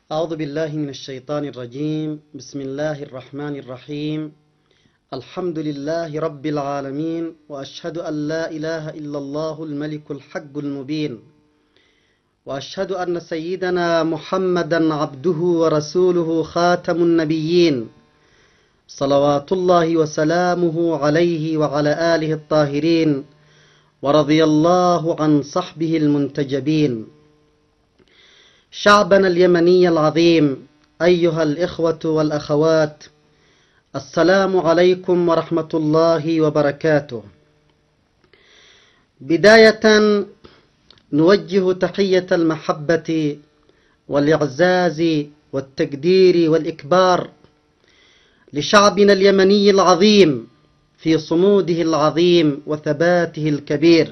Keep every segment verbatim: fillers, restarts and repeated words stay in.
أعوذ بالله من الشيطان الرجيم. بسم الله الرحمن الرحيم. الحمد لله رب العالمين، وأشهد أن لا إله إلا الله الملك الحق المبين، وأشهد أن سيدنا محمدا عبده ورسوله خاتم النبيين، صلوات الله وسلامه عليه وعلى آله الطاهرين، ورضي الله عن صحبه المنتجبين. شعبنا اليمني العظيم، أيها الإخوة والأخوات، السلام عليكم ورحمة الله وبركاته. بداية نوجه تحية المحبة والإعزاز والتقدير والإكبار لشعبنا اليمني العظيم في صموده العظيم وثباته الكبير.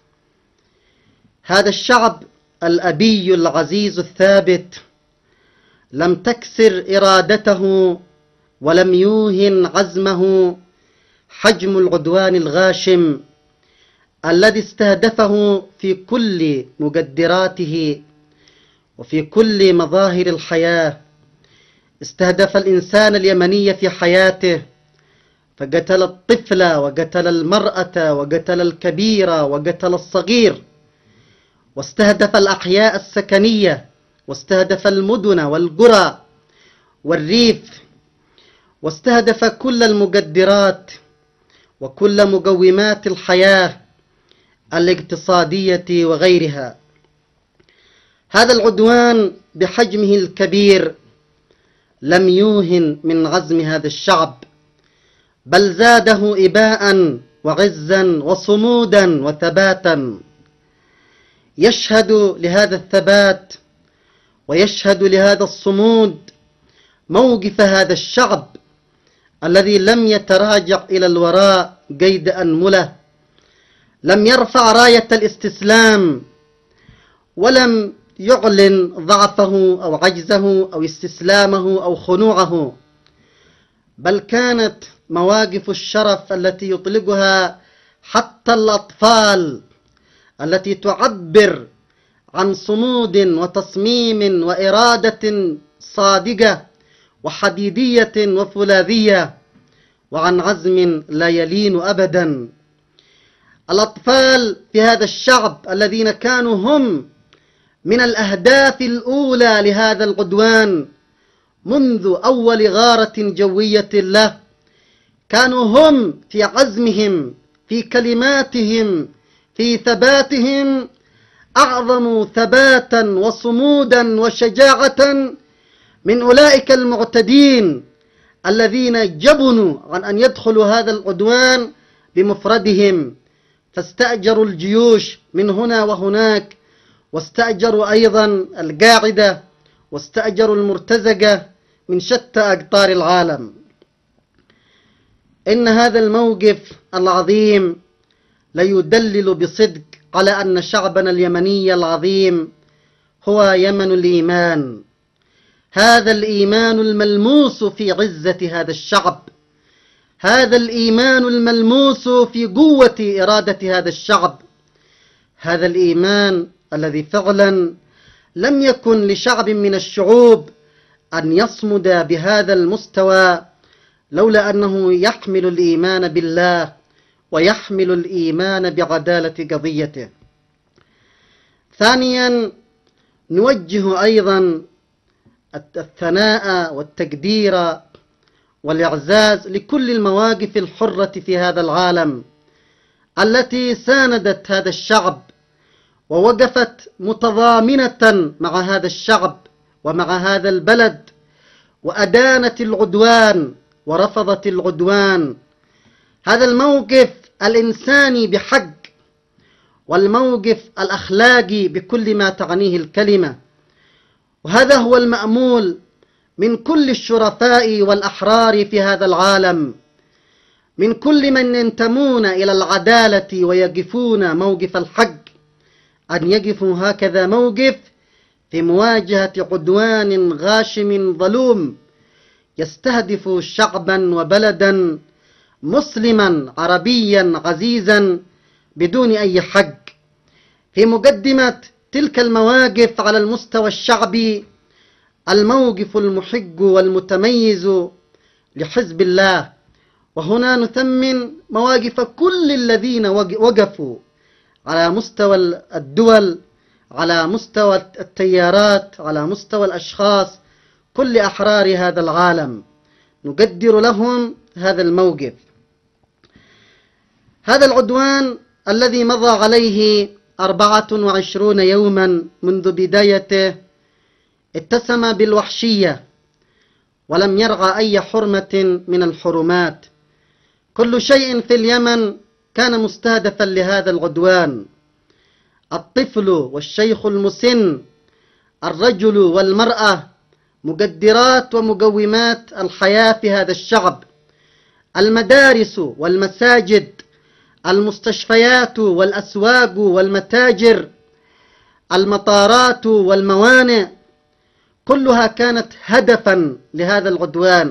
هذا الشعب الأبي العزيز الثابت لم تكسر إرادته ولم يوهن عزمه حجم العدوان الغاشم الذي استهدفه في كل مقدراته وفي كل مظاهر الحياة. استهدف الإنسان اليمني في حياته، فقتل الطفل وقتل المرأة وقتل الكبير وقتل الصغير، واستهدف الأحياء السكنية، واستهدف المدن والقرى والريف، واستهدف كل المقدرات وكل مقومات الحياة الاقتصادية وغيرها. هذا العدوان بحجمه الكبير لم يوهن من عزم هذا الشعب، بل زاده إباء وعزا وصمودا وثباتا. يشهد لهذا الثبات ويشهد لهذا الصمود موقف هذا الشعب الذي لم يتراجع إلى الوراء قيد أنملة، لم يرفع راية الاستسلام، ولم يعلن ضعفه أو عجزه أو استسلامه أو خنوعه، بل كانت مواقف الشرف التي يطلقها حتى الأطفال، التي تعبر عن صمود وتصميم وإرادة صادقة وحديدية وفولاذية، وعن عزم لا يلين أبدا. الأطفال في هذا الشعب الذين كانوا هم من الأهداف الأولى لهذا العدوان منذ أول غارة جوية له، كانوا هم في عزمهم، في كلماتهم، في ثباتهم أعظم ثباتا وصمودا وشجاعة من أولئك المعتدين الذين جبنوا عن أن يدخلوا هذا العدوان بمفردهم، فاستأجروا الجيوش من هنا وهناك، واستأجروا أيضا القاعدة، واستأجروا المرتزقة من شتى أقطار العالم. إن هذا الموقف العظيم ليدلل بصدق على أن شعبنا اليمني العظيم هو يمن الإيمان، هذا الإيمان الملموس في عزة هذا الشعب، هذا الإيمان الملموس في قوة إرادة هذا الشعب، هذا الإيمان الذي فعلا لم يكن لشعب من الشعوب أن يصمد بهذا المستوى لولا أنه يحمل الإيمان بالله ويحمل الإيمان بعدالة قضيته. ثانيا نوجه أيضا الثناء والتقدير والإعزاز لكل المواقف الحرة في هذا العالم التي ساندت هذا الشعب ووقفت متضامنة مع هذا الشعب ومع هذا البلد، وأدانت العدوان ورفضت العدوان. هذا الموقف الإنساني بحق، والموقف الأخلاقي بكل ما تعنيه الكلمة، وهذا هو المأمول من كل الشرفاء والأحرار في هذا العالم، من كل من ينتمون إلى العدالة ويقفون موقف الحق، أن يقفوا هكذا موقف في مواجهة عدوان غاشم ظلوم يستهدف شعبا وبلدا مسلما عربيا عزيزا بدون أي حق. في مقدمة تلك المواقف على المستوى الشعبي الموقف المحق والمتميز لحزب الله. وهنا نثمن مواقف كل الذين وقفوا على مستوى الدول، على مستوى التيارات، على مستوى الأشخاص، كل أحرار هذا العالم نقدر لهم هذا الموقف. هذا العدوان الذي مضى عليه أربعة وعشرون يوما منذ بدايته اتسم بالوحشية ولم يرعى أي حرمة من الحرمات. كل شيء في اليمن كان مستهدفا لهذا العدوان: الطفل والشيخ المسن، الرجل والمرأة، مقدرات ومقومات الحياة في هذا الشعب، المدارس والمساجد، المستشفيات والأسواق والمتاجر، المطارات والموانئ، كلها كانت هدفا لهذا العدوان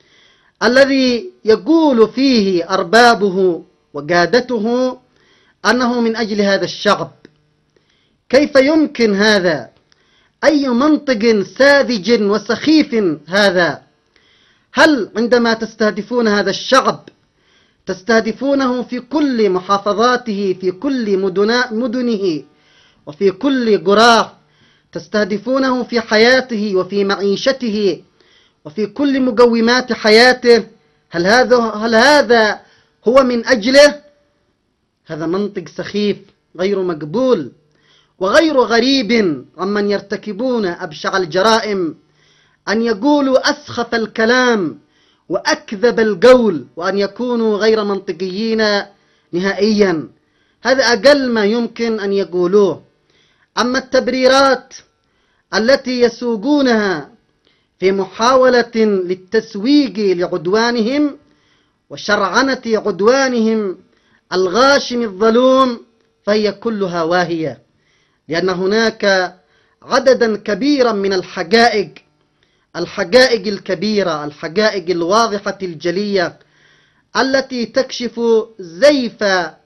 الذي يقول فيه أربابه وقادته أنه من أجل هذا الشعب. كيف يمكن هذا؟ أي منطق ساذج وسخيف هذا؟ هل عندما تستهدفون هذا الشعب تستهدفونه في كل محافظاته، في كل مدنه وفي كل قراه، تستهدفونه في حياته وفي معيشته وفي كل مقومات حياته؟ هل هذا هل هذا هو من أجله؟ هذا منطق سخيف غير مقبول وغير غريب عمن يرتكبون أبشع الجرائم أن يقولوا أسخف الكلام وأكذب القول وأن يكونوا غير منطقيين نهائيا. هذا أقل ما يمكن أن يقولوه. أما التبريرات التي يسوقونها في محاولة للتسويق لعدوانهم وشرعنة عدوانهم الغاشم الظلوم فهي كلها واهية، لأن هناك عددا كبيرا من الحقائق الحقائق الكبيرة، الحقائق الواضحة الجلية التي تكشف زيف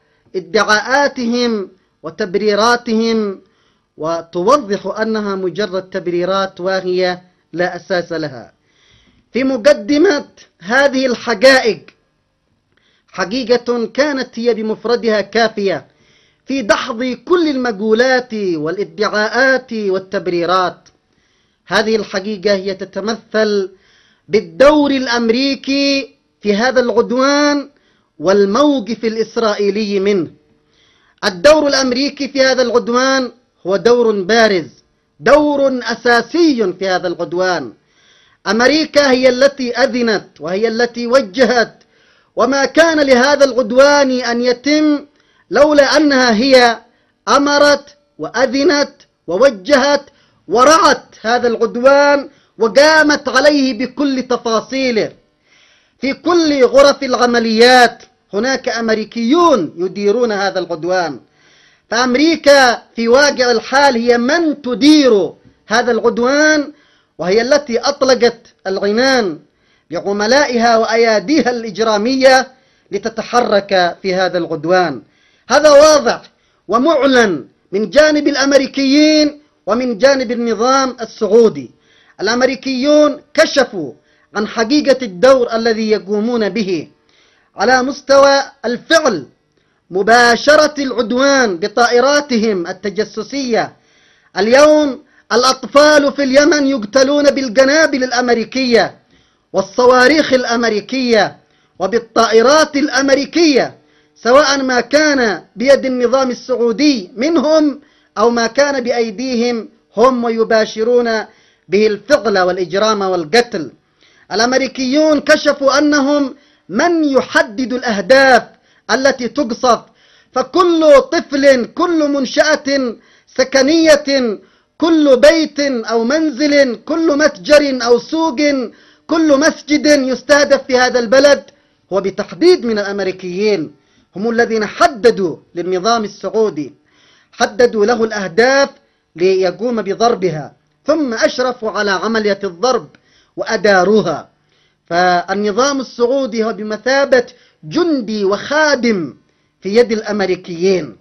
ادعاءاتهم وتبريراتهم وتوضح أنها مجرد تبريرات واهية لا أساس لها. في مقدمة هذه الحقائق حقيقة كانت هي بمفردها كافية في دحض كل المقولات والادعاءات والتبريرات. هذه الحقيقة هي تتمثل بالدور الأمريكي في هذا العدوان والموقف الإسرائيلي منه. الدور الأمريكي في هذا العدوان هو دور بارز، دور أساسي في هذا العدوان. أمريكا هي التي أذنت وهي التي وجهت، وما كان لهذا العدوان أن يتم لولا أنها هي أمرت وأذنت ووجهت ورعت هذا العدوان وقامت عليه بكل تفاصيله. في كل غرف العمليات هناك أمريكيون يديرون هذا العدوان، فأمريكا في واقع الحال هي من تدير هذا العدوان، وهي التي أطلقت العنان لعملائها وأياديها الإجرامية لتتحرك في هذا العدوان. هذا واضح ومعلن من جانب الأمريكيين ومن جانب النظام السعودي. الأمريكيون كشفوا عن حقيقة الدور الذي يقومون به على مستوى الفعل، مباشرة العدوان بطائراتهم التجسسية. اليوم الأطفال في اليمن يقتلون بالقنابل الأمريكية والصواريخ الأمريكية وبالطائرات الأمريكية، سواء ما كان بيد النظام السعودي منهم أو ما كان بأيديهم هم ويباشرون به الفعل والإجرام والقتل. الأمريكيون كشفوا أنهم من يحدد الأهداف التي تقصف، فكل طفل، كل منشأة سكنية، كل بيت أو منزل، كل متجر أو سوق، كل مسجد يستهدف في هذا البلد هو بتحديد من الأمريكيين. هم الذين حددوا للنظام السعودي، حددوا له الأهداف ليقوم بضربها، ثم أشرفوا على عملية الضرب وأداروها. فالنظام السعودي هو بمثابة جندي وخادم في يد الأمريكيين.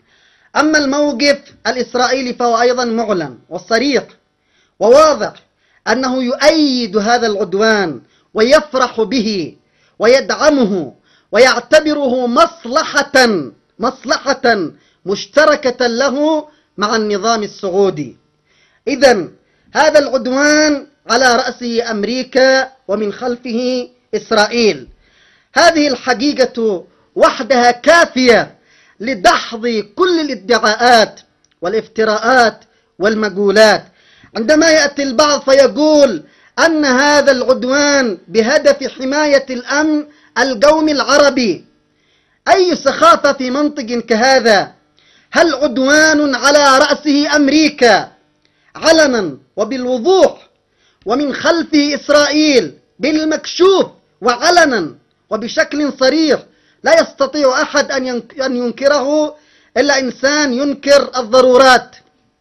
أما الموقف الإسرائيلي فهو أيضا معلن وصريح وواضح. أنه يؤيد هذا العدوان ويفرح به ويدعمه ويعتبره مصلحة مصلحة مشتركة له مع النظام السعودي. إذن هذا العدوان على رأسه أمريكا ومن خلفه إسرائيل. هذه الحقيقة وحدها كافية لدحض كل الادعاءات والافتراءات والمقولات. عندما يأتي البعض فيقول أن هذا العدوان بهدف حماية الأمن القومي العربي، أي سخافة في منطق كهذا؟ هل عدوان على رأسه أمريكا علنا وبالوضوح ومن خلفه إسرائيل بالمكشوف وعلنا وبشكل صريح لا يستطيع أحد أن ينكره إلا إنسان ينكر الضرورات؟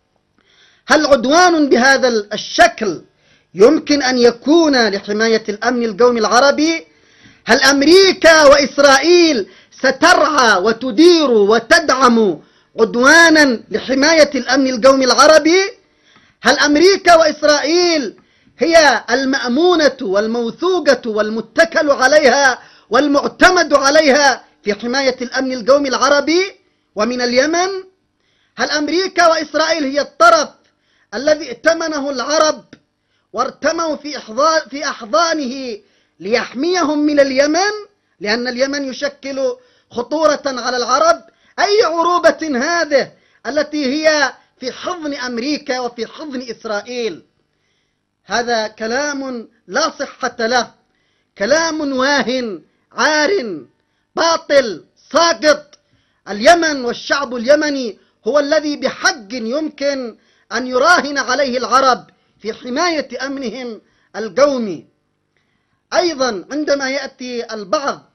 هل عدوان بهذا الشكل يمكن أن يكون لحماية الأمن القومي العربي؟ هل أمريكا وإسرائيل سترعى وتدير وتدعم عدوانا لحماية الأمن القومي العربي؟ هل أمريكا وإسرائيل هي المأمونة والموثوقة والمتكل عليها والمعتمد عليها في حماية الأمن القومي العربي ومن اليمن؟ هل أمريكا وإسرائيل هي الطرف الذي ائتمنه العرب وارتموا في في أحضانه ليحميهم من اليمن، لأن اليمن يشكل خطورة على العرب؟ أي عروبة هذه التي هي في حضن أمريكا وفي حضن إسرائيل؟ هذا كلام لا صحة له، كلام واهن عار باطل ساقط. اليمن والشعب اليمني هو الذي بحق يمكن أن يراهن عليه العرب في حماية أمنهم القومي. أيضا عندما يأتي البعض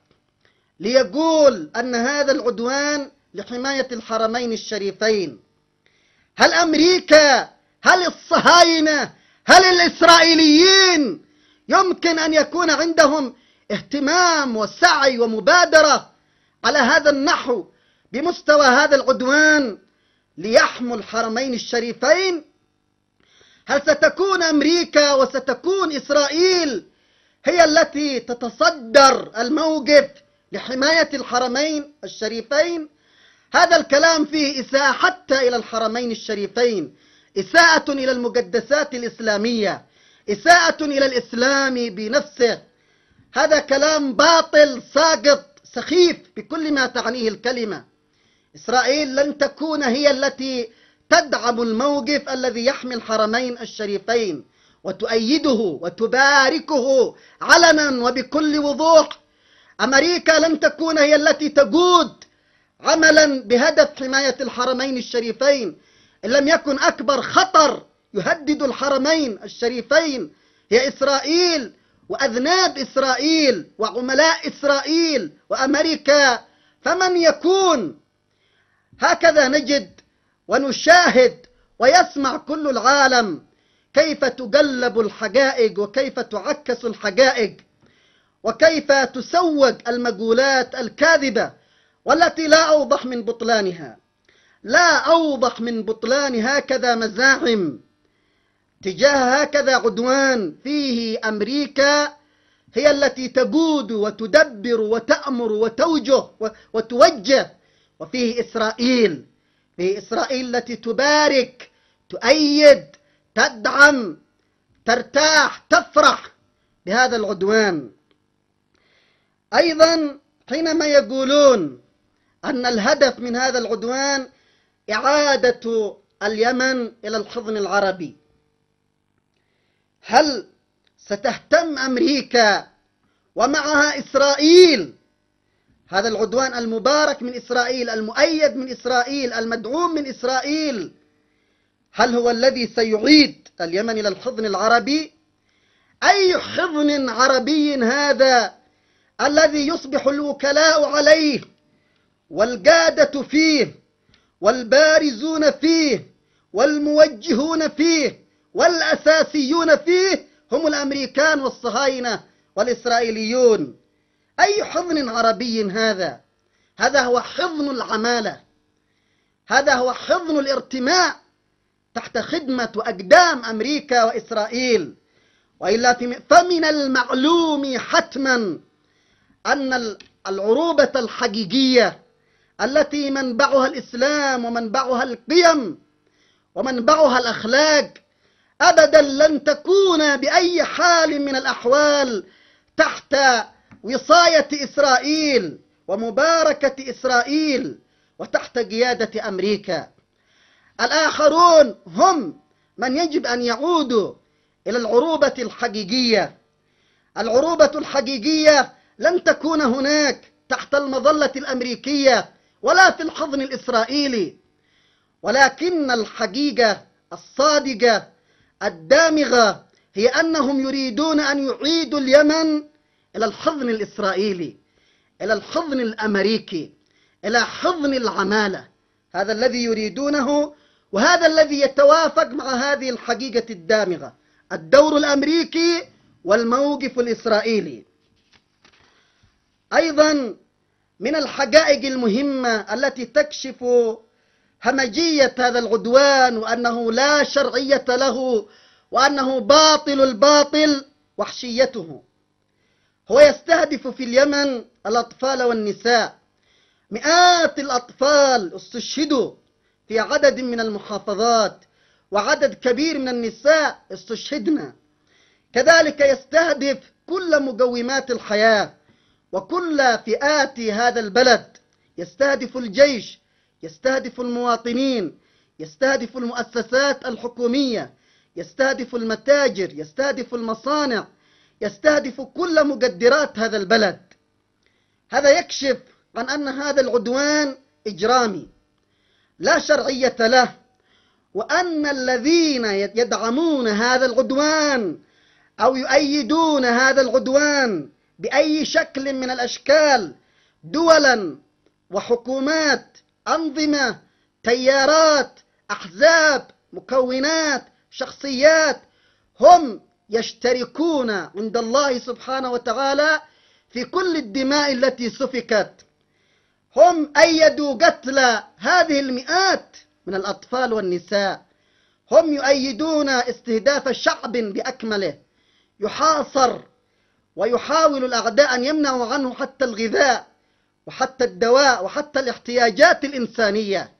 ليقول أن هذا العدوان لحماية الحرمين الشريفين، هل أمريكا، هل الصهاينة، هل الإسرائيليين يمكن أن يكون عندهم اهتمام وسعي ومبادرة على هذا النحو بمستوى هذا العدوان ليحموا الحرمين الشريفين؟ هل ستكون أمريكا وستكون إسرائيل هي التي تتصدر الموقف لحماية الحرمين الشريفين؟ هذا الكلام فيه إساءة حتى إلى الحرمين الشريفين، إساءة إلى المقدسات الإسلامية، إساءة إلى الإسلام بنفسه. هذا كلام باطل ساقط سخيف بكل ما تعنيه الكلمة. إسرائيل لن تكون هي التي تدعم الموقف الذي يحمي الحرمين الشريفين وتؤيده وتباركه علنا وبكل وضوح. أمريكا لن تكون هي التي تقود عملا بهدف حماية الحرمين الشريفين. إن لم يكن أكبر خطر يهدد الحرمين الشريفين هي إسرائيل وأذناب إسرائيل وعملاء إسرائيل وأمريكا، فمن يكون؟ هكذا نجد ونشاهد ويسمع كل العالم كيف تقلب الحقائق وكيف تعكس الحقائق وكيف تسوق المقولات الكاذبة والتي لا أوضح من بطلانها، لا أوضح من بطلان هكذا مزاعم تجاه هكذا عدوان فيه أمريكا هي التي تقود وتدبر وتأمر وتوجه وتوجه، وفيه إسرائيل، فيه إسرائيل التي تبارك تؤيد تدعم ترتاح تفرح بهذا العدوان. أيضا حينما يقولون أن الهدف من هذا العدوان إعادة اليمن إلى الحضن العربي، هل ستهتم أمريكا ومعها إسرائيل؟ هذا العدوان المبارك من إسرائيل، المؤيد من إسرائيل، المدعوم من إسرائيل، هل هو الذي سيعيد اليمن إلى الحضن العربي؟ أي حضن عربي هذا الذي يصبح الوكلاء عليه والقادة فيه والبارزون فيه والموجهون فيه والأساسيون فيه هم الأمريكان والصهاينة والإسرائيليون؟ أي حضن عربي هذا؟ هذا هو حضن العمالة، هذا هو حضن الارتماء تحت خدمة وأقدام أمريكا وإسرائيل. وإلا فمن المعلوم حتما أن العروبة الحقيقية التي منبعها الإسلام ومنبعها القيم ومنبعها الأخلاق أبدا لن تكون بأي حال من الأحوال تحت وصاية إسرائيل ومباركة إسرائيل وتحت قيادة أمريكا. الآخرون هم من يجب أن يعودوا إلى العروبة الحقيقية. العروبة الحقيقية لن تكون هناك تحت المظلة الأمريكية ولا في الحضن الإسرائيلي، ولكن الحقيقة الصادقة الدامغة هي أنهم يريدون أن يعيدوا اليمن إلى الحضن الإسرائيلي، إلى الحضن الأمريكي، إلى حضن العمالة. هذا الذي يريدونه، وهذا الذي يتوافق مع هذه الحقيقة الدامغة: الدور الأمريكي والموقف الإسرائيلي. أيضا من الحقائق المهمة التي تكشف همجية هذا العدوان وأنه لا شرعية له وأنه باطل الباطل وحشيته. هو يستهدف في اليمن الأطفال والنساء. مئات الأطفال استشهدوا في عدد من المحافظات، وعدد كبير من النساء استشهدنا. كذلك يستهدف كل مقومات الحياة وكل فئات هذا البلد. يستهدف الجيش، يستهدف المواطنين، يستهدف المؤسسات الحكومية، يستهدف المتاجر، يستهدف المصانع، يستهدف كل مقدرات هذا البلد. هذا يكشف عن أن هذا العدوان إجرامي لا شرعية له، وأن الذين يدعمون هذا العدوان أو يؤيدون هذا العدوان بأي شكل من الأشكال، دولا وحكومات، أنظمة، تيارات، أحزاب، مكونات، شخصيات، هم يشتركون عند الله سبحانه وتعالى في كل الدماء التي سفكت. هم أيدوا قتل هذه المئات من الأطفال والنساء. هم يؤيدون استهداف شعب بأكمله يحاصر، ويحاول الأعداء أن يمنعوا عنه حتى الغذاء وحتى الدواء وحتى الاحتياجات الإنسانية.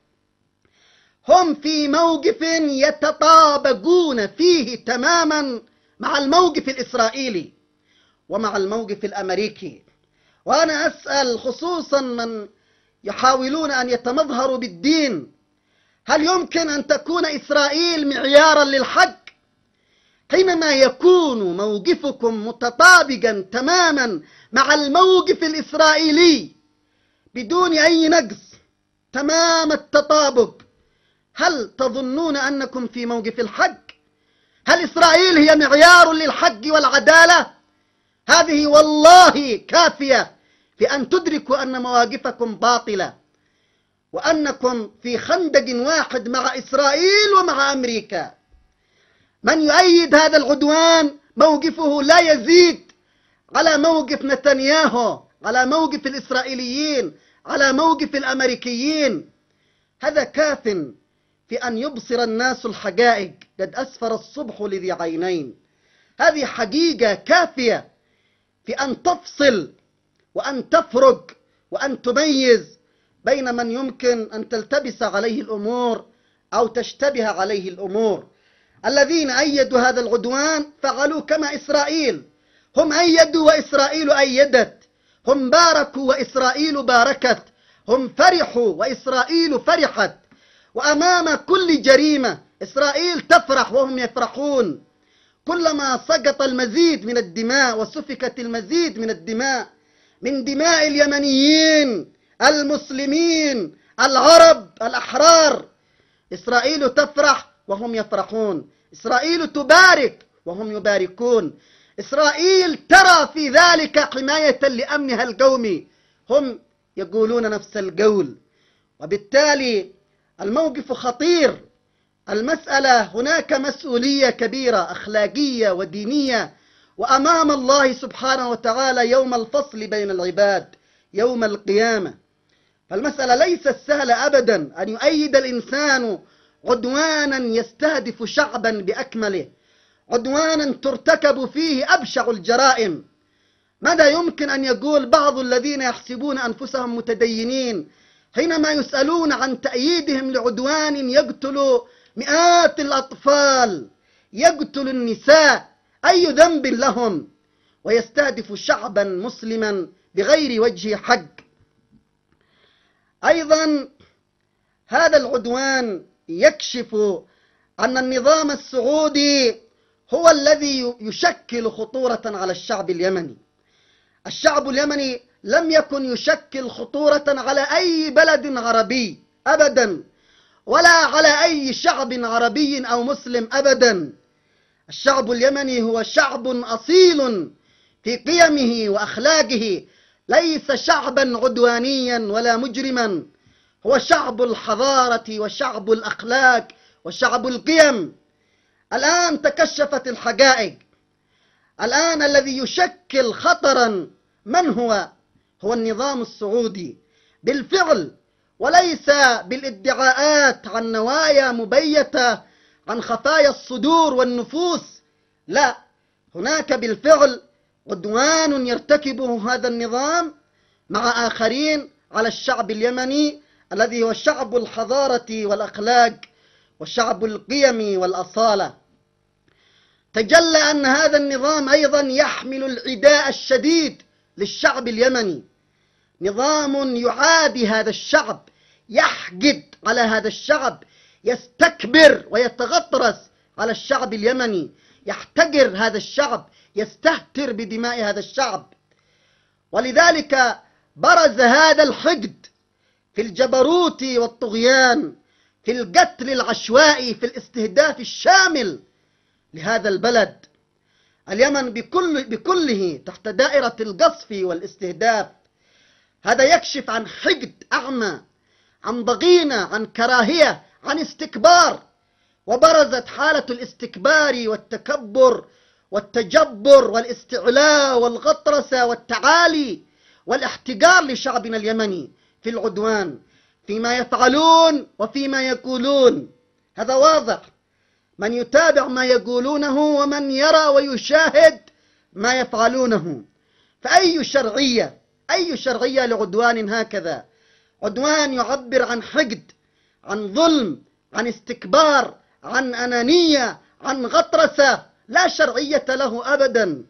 هم في موقف يتطابقون فيه تماما مع الموقف الإسرائيلي ومع الموقف الأمريكي. وأنا أسأل خصوصا من يحاولون أن يتمظهروا بالدين: هل يمكن أن تكون إسرائيل معيارا للحق حينما يكون موقفكم متطابقا تماما مع الموقف الإسرائيلي بدون أي نقص، تمام التطابق؟ هل تظنون أنكم في موقف الحق؟ هل إسرائيل هي معيار للحق والعدالة؟ هذه والله كافية في أن تدركوا أن مواقفكم باطلة، وأنكم في خندق واحد مع إسرائيل ومع أمريكا. من يؤيد هذا العدوان موقفه لا يزيد على موقف نتنياهو، على موقف الإسرائيليين، على موقف الأمريكيين. هذا كاف في أن يبصر الناس الحقائق. قد أسفر الصبح لذي عينين. هذه حقيقة كافية في أن تفصل وأن تفرق وأن تميز بين من يمكن أن تلتبس عليه الأمور أو تشتبه عليه الأمور. الذين أيدوا هذا العدوان فعلوا كما إسرائيل. هم أيدوا وإسرائيل أيدت، هم باركوا وإسرائيل باركت، هم فرحوا وإسرائيل فرحت. وأمام كل جريمة إسرائيل تفرح وهم يفرحون. كلما سقط المزيد من الدماء وسفكت المزيد من الدماء، من دماء اليمنيين المسلمين العرب الأحرار، إسرائيل تفرح وهم يفرحون. إسرائيل تبارك وهم يباركون. إسرائيل ترى في ذلك حماية لأمنها القومي، هم يقولون نفس القول. وبالتالي الموقف خطير. المسألة هناك مسؤولية كبيرة أخلاقية ودينية، وأمام الله سبحانه وتعالى يوم الفصل بين العباد يوم القيامة. فالمسألة ليست سهلة أبدا أن يؤيد الإنسان عدوانا يستهدف شعبا بأكمله، عدوانا ترتكب فيه أبشع الجرائم. ماذا يمكن أن يقول بعض الذين يحسبون أنفسهم متدينين حينما يسألون عن تأييدهم لعدوان يقتل مئات الأطفال، يقتل النساء، أي ذنب لهم، ويستهدف شعبا مسلما بغير وجه حق؟ أيضا هذا العدوان يكشف أن النظام السعودي هو الذي يشكل خطورة على الشعب اليمني. الشعب اليمني لم يكن يشكل خطورة على أي بلد عربي أبدا، ولا على أي شعب عربي أو مسلم أبدا. الشعب اليمني هو شعب أصيل في قيمه وأخلاقه، ليس شعبا عدوانيا ولا مجرما، هو شعب الحضارة وشعب الأخلاق وشعب القيم. الآن تكشفت الحقائق. الآن الذي يشكل خطرا من هو؟ هو النظام السعودي بالفعل، وليس بالادعاءات عن نوايا مبيتة، عن خفايا الصدور والنفوس. لا، هناك بالفعل عدوان يرتكبه هذا النظام مع آخرين على الشعب اليمني الذي هو شعب الحضارة والأخلاق وشعب القيم والأصالة. تجلى أن هذا النظام أيضا يحمل العداء الشديد للشعب اليمني، نظام يعادي هذا الشعب، يحقد على هذا الشعب، يستكبر ويتغطرس على الشعب اليمني، يحتقر هذا الشعب، يستهتر بدماء هذا الشعب. ولذلك برز هذا الحقد في الجبروت والطغيان، في القتل العشوائي، في الاستهداف الشامل لهذا البلد. اليمن بكل بكله تحت دائرة القصف والاستهداف. هذا يكشف عن حقد أعمى، عن ضغينة، عن كراهية، عن استكبار. وبرزت حالة الاستكبار والتكبر والتجبر والاستعلاء والغطرسة والتعالي والاحتقار لشعبنا اليمني في العدوان، فيما يفعلون وفيما يقولون. هذا واضح، من يتابع ما يقولونه ومن يرى ويشاهد ما يفعلونه. فأي شرعية، أي شرعية لعدوان هكذا؟ عدوان يعبر عن حقد، عن ظلم، عن استكبار، عن أنانية، عن غطرسة، لا شرعية له أبدا.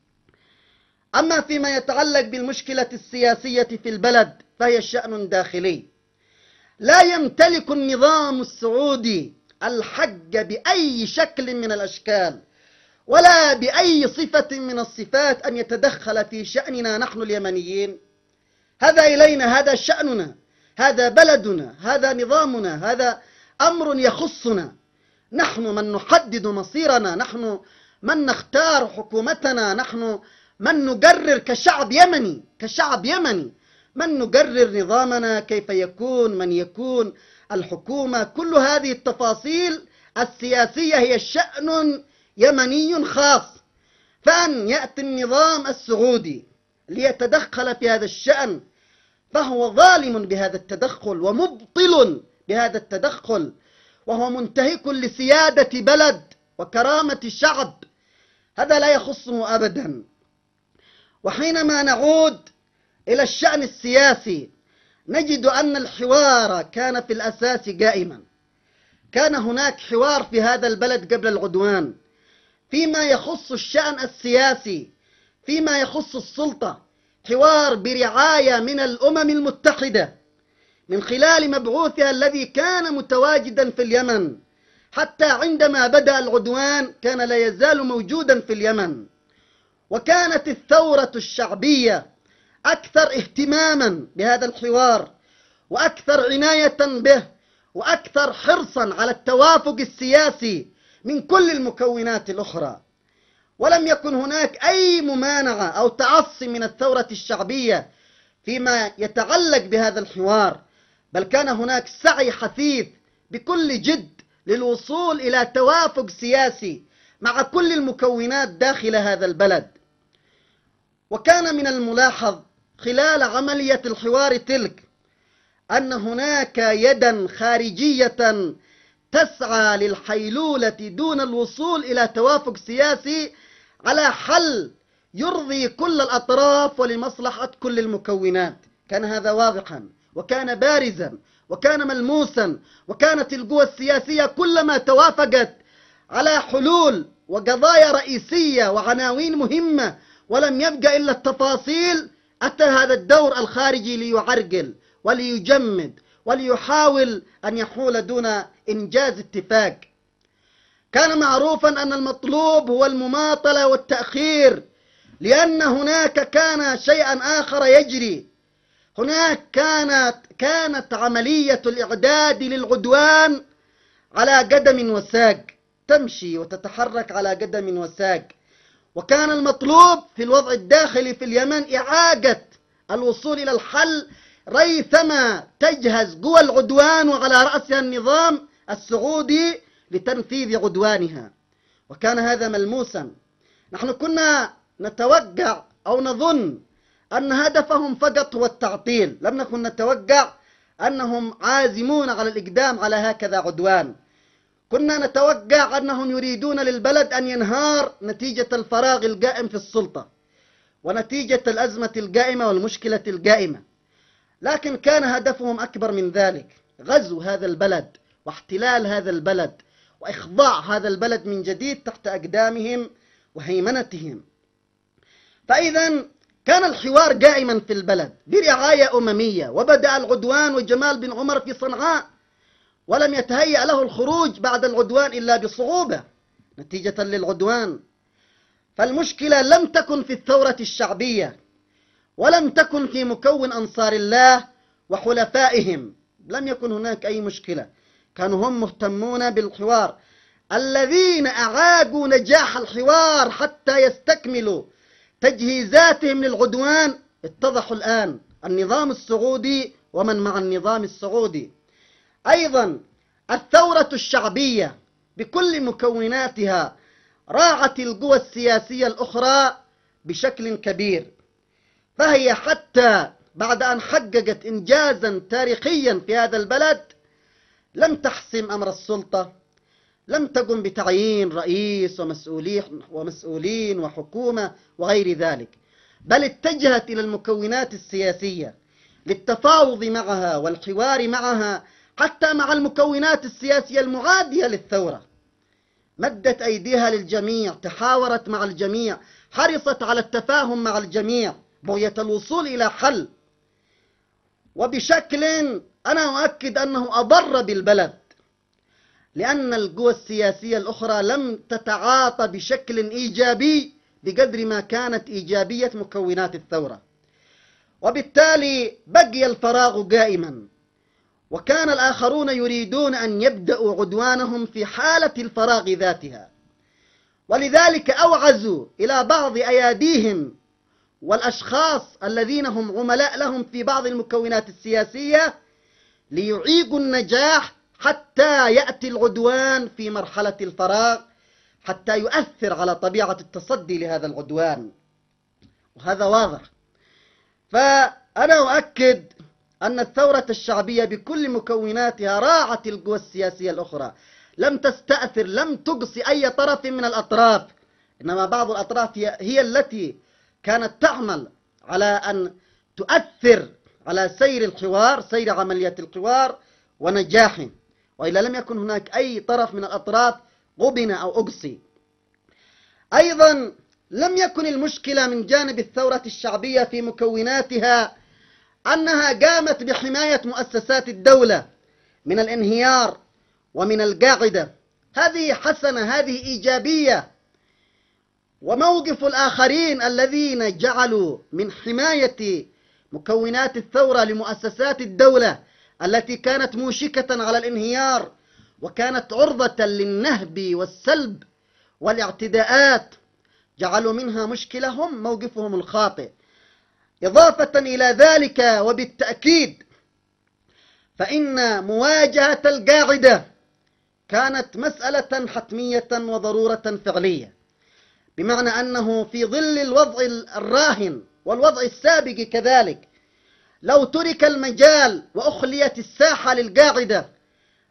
أما فيما يتعلق بالمشكلة السياسية في البلد فهي شأن داخلي. لا يمتلك النظام السعودي الحق بأي شكل من الأشكال ولا بأي صفة من الصفات أن يتدخل في شأننا نحن اليمنيين. هذا إلينا، هذا شأننا، هذا بلدنا، هذا نظامنا، هذا أمر يخصنا. نحن من نحدد مصيرنا، نحن من نختار حكومتنا، نحن من نقرر كشعب يمني، كشعب يمني من نقرر نظامنا، كيف يكون، من يكون الحكومة. كل هذه التفاصيل السياسية هي شأن يمني خاص. فأن يأتي النظام السعودي ليتدخل في هذا الشأن فهو ظالم بهذا التدخل ومبطل بهذا التدخل، وهو منتهك لسيادة بلد وكرامة الشعب. هذا لا يخصه أبدا. وحينما نعود إلى الشأن السياسي نجد أن الحوار كان في الأساس قائما. كان هناك حوار في هذا البلد قبل العدوان فيما يخص الشأن السياسي، فيما يخص السلطة، حوار برعاية من الأمم المتحدة من خلال مبعوثها الذي كان متواجدا في اليمن. حتى عندما بدأ العدوان كان لا يزال موجودا في اليمن. وكانت الثورة الشعبية أكثر اهتماما بهذا الحوار وأكثر عناية به وأكثر حرصا على التوافق السياسي من كل المكونات الأخرى. ولم يكن هناك أي ممانعة أو تعصي من الثورة الشعبية فيما يتعلق بهذا الحوار، بل كان هناك سعي حثيث بكل جد للوصول إلى توافق سياسي مع كل المكونات داخل هذا البلد. وكان من الملاحظ خلال عملية الحوار تلك أن هناك يدا خارجية تسعى للحيلولة دون الوصول إلى توافق سياسي على حل يرضي كل الأطراف ولمصلحة كل المكونات. كان هذا واضحا وكان بارزا وكان ملموسا، وكانت القوى السياسية كلما توافقت على حلول وقضايا رئيسية وعناوين مهمة ولم يبقى إلا التفاصيل، أتى هذا الدور الخارجي ليعرقل وليجمد وليحاول أن يحول دون إنجاز اتفاق. كان معروفا أن المطلوب هو المماطلة والتأخير، لأن هناك كان شيئا آخر يجري. هناك كانت كانت عملية الإعداد للعدوان على قدم وساق، تمشي وتتحرك على قدم وساق. وكان المطلوب في الوضع الداخلي في اليمن إعادة الوصول إلى الحل ريثما تجهز قوى العدوان وعلى رأسها النظام السعودي لتنفيذ عدوانها. وكان هذا ملموسا. نحن كنا نتوقع أو نظن أن هدفهم فقط هو التعطيل، لم نكن نتوقع أنهم عازمون على الإقدام على هكذا عدوان. كنا نتوقع أنهم يريدون للبلد أن ينهار نتيجة الفراغ القائم في السلطة ونتيجة الأزمة القائمة والمشكلة القائمة، لكن كان هدفهم أكبر من ذلك، غزو هذا البلد واحتلال هذا البلد وإخضاع هذا البلد من جديد تحت أقدامهم وهيمنتهم. فإذا كان الحوار قائما في البلد برعاية أممية، وبدأ العدوان وجمال بن عمر في صنعاء، ولم يتهيأ له الخروج بعد العدوان إلا بصعوبة نتيجة للعدوان. فالمشكلة لم تكن في الثورة الشعبية، ولم تكن في مكون أنصار الله وحلفائهم، لم يكن هناك أي مشكلة. كانوا هم مهتمون بالحوار. الذين أعاقوا نجاح الحوار حتى يستكملوا تجهيزاتهم للعدوان اتضحوا الآن، النظام السعودي ومن مع النظام السعودي. أيضا الثورة الشعبية بكل مكوناتها راعت القوى السياسية الأخرى بشكل كبير، فهي حتى بعد أن حققت إنجازا تاريخيا في هذا البلد لم تحسم أمر السلطة، لم تقم بتعيين رئيس ومسؤولين ومسؤولين وحكومة وغير ذلك، بل اتجهت إلى المكونات السياسية للتفاوض معها والحوار معها، حتى مع المكونات السياسية المعادية للثورة. مدت أيديها للجميع، تحاورت مع الجميع، حرصت على التفاهم مع الجميع بغية الوصول إلى حل، وبشكل أنا أؤكد أنه أضر بالبلد، لأن القوى السياسية الأخرى لم تتعاطى بشكل إيجابي بقدر ما كانت إيجابية مكونات الثورة، وبالتالي بقي الفراغ قائما. وكان الآخرون يريدون أن يبدأوا عدوانهم في حالة الفراغ ذاتها، ولذلك أوعزوا إلى بعض أياديهم والأشخاص الذين هم عملاء لهم في بعض المكونات السياسية ليعيقوا النجاح حتى يأتي العدوان في مرحلة الفراغ، حتى يؤثر على طبيعة التصدي لهذا العدوان، وهذا واضح. فأنا أؤكد أن الثورة الشعبية بكل مكوناتها راعت القوى السياسية الأخرى، لم تستأثر، لم تقصي أي طرف من الأطراف، إنما بعض الأطراف هي التي كانت تعمل على أن تؤثر على سير الحوار، سير عملية الحوار ونجاحه، وإلا لم يكن هناك أي طرف من الأطراف غبن أو أقصي. أيضا لم يكن المشكلة من جانب الثورة الشعبية في مكوناتها أنها قامت بحماية مؤسسات الدولة من الانهيار ومن القاعدة، هذه حسنة، هذه إيجابية. وموقف الآخرين الذين جعلوا من حماية مكونات الثورة لمؤسسات الدولة التي كانت موشكة على الانهيار وكانت عرضة للنهب والسلب والاعتداءات، جعلوا منها مشكلة، هم موقفهم الخاطئ. إضافة إلى ذلك وبالتأكيد فإن مواجهة القاعدة كانت مسألة حتمية وضرورة فعلية، بمعنى أنه في ظل الوضع الراهن والوضع السابق كذلك، لو ترك المجال وأخليت الساحة للقاعدة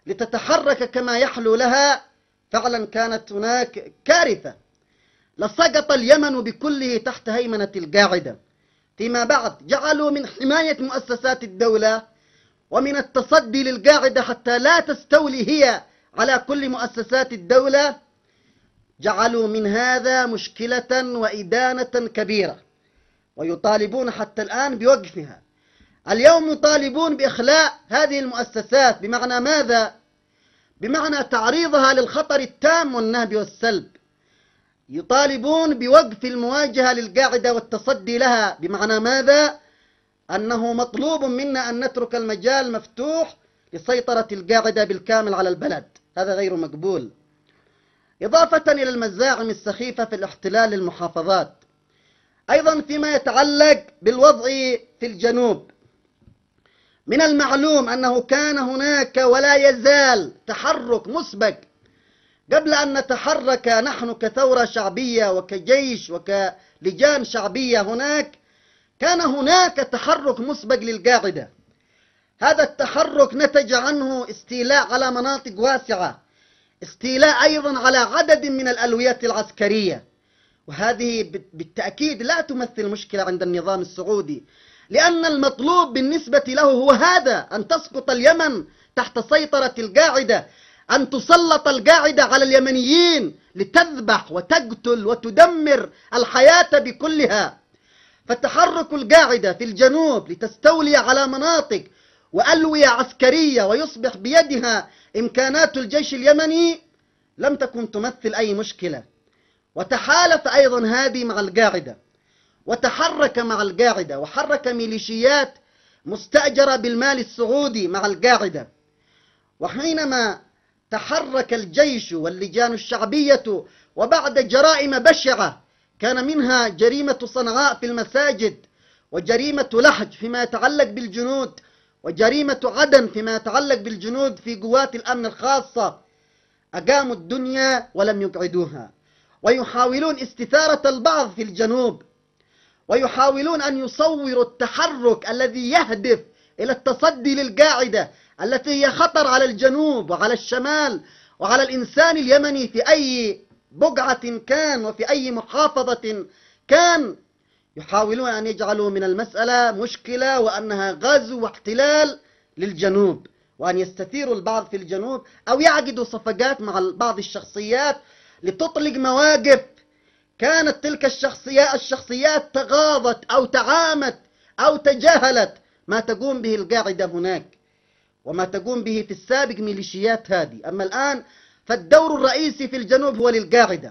لتتحرك كما يحلو لها، فعلا كانت هناك كارثة، لسقط اليمن بكله تحت هيمنة القاعدة. فيما بعد جعلوا من حماية مؤسسات الدولة ومن التصدي للقاعدة حتى لا تستولي هي على كل مؤسسات الدولة، جعلوا من هذا مشكلة وإدانة كبيرة، ويطالبون حتى الآن بوقفها. اليوم يطالبون بإخلاء هذه المؤسسات، بمعنى ماذا؟ بمعنى تعريضها للخطر التام والنهب والسلب. يطالبون بوقف المواجهة للقاعدة والتصدي لها، بمعنى ماذا؟ أنه مطلوب منا أن نترك المجال مفتوح لسيطرة القاعدة بالكامل على البلد. هذا غير مقبول. إضافة إلى المزاعم السخيفة في الاحتلال للمحافظات، أيضا فيما يتعلق بالوضع في الجنوب، من المعلوم أنه كان هناك ولا يزال تحرك مسبق قبل أن نتحرك نحن كثورة شعبية وكجيش وكلجان شعبية. هناك كان هناك تحرك مسبق للقاعدة. هذا التحرك نتج عنه استيلاء على مناطق واسعة، استيلاء أيضا على عدد من الألوية العسكرية، وهذه بالتأكيد لا تمثل مشكلة عند النظام السعودي، لأن المطلوب بالنسبة له هو هذا: أن تسقط اليمن تحت سيطرة القاعدة، أن تسلط القاعدة على اليمنيين لتذبح وتقتل وتدمر الحياة بكلها. فتحرك القاعدة في الجنوب لتستولي على مناطق وألوية عسكرية ويصبح بيدها إمكانات الجيش اليمني لم تكن تمثل أي مشكلة. وتحالف أيضا هذه مع القاعدة، وتحرك مع القاعدة، وحرك ميليشيات مستأجرة بالمال السعودي مع القاعدة. وحينما تحرك الجيش واللجان الشعبية وبعد جرائم بشعة، كان منها جريمة صنعاء في المساجد، وجريمة لحج فيما يتعلق بالجنود، وجريمة عدن فيما يتعلق بالجنود في قوات الأمن الخاصة، أقاموا الدنيا ولم يقعدوها، ويحاولون استثارة البعض في الجنوب، ويحاولون أن يصوروا التحرك الذي يهدف إلى التصدي للقاعدة التي هي خطر على الجنوب وعلى الشمال وعلى الإنسان اليمني في أي بقعة كان وفي أي محافظة كان. يحاولون أن يجعلوا من المسألة مشكلة وأنها غزو واحتلال للجنوب، وأن يستثيروا البعض في الجنوب أو يعقدوا صفقات مع بعض الشخصيات لتطلق مواقف. كانت تلك الشخصيات الشخصيات تغاضت أو تعامت أو تجاهلت ما تقوم به القاعدة هناك وما تقوم به في السابق ميليشيات هذه. أما الآن فالدور الرئيسي في الجنوب هو للقاعدة.